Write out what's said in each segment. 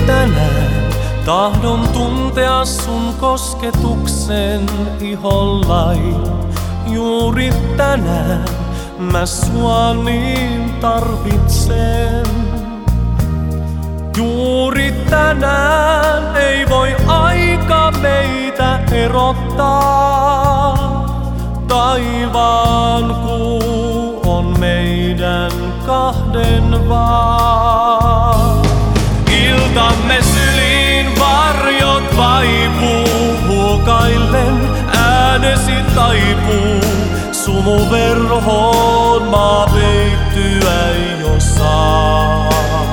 tänään tahdon tuntea sun kosketuksen ihollai. Juuri tänään mä sua niin tarvitsen. Juuri tänään ei voi aika meitä erottaa. Taivaan kuu on meidän kahden vaan. Iltamme syliin varjot vaipuu, huokaillen äänesi taipuu. Sumuverhoon maa peittyä jo saa.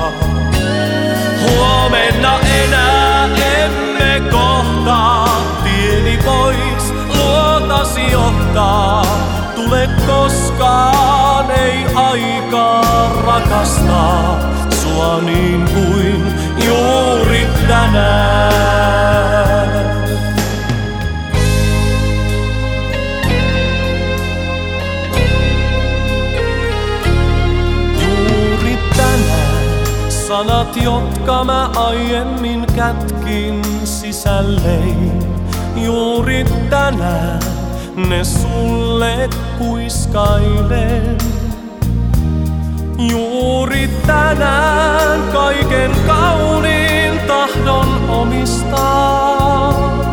Huomenna enää emme kohtaa, tieni pois luotasi johtaa. Tule koskaan, ei aikaa rakastaa sua niin kuin juuri tänään. Juuri tänään sanat, jotka mä aiemmin kätkin sisällein. Juuri tänään ne sulle kuiskailen. Juuri tänään kaiken kauniin tahdon omistaa.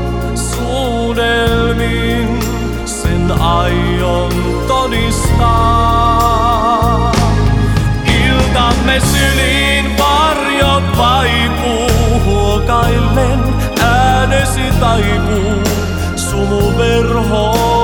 Suudelmin sen aion todistaa. Iltamme syliin varjot vaipuu, huokaillen äänesi taipuu. Sumuverho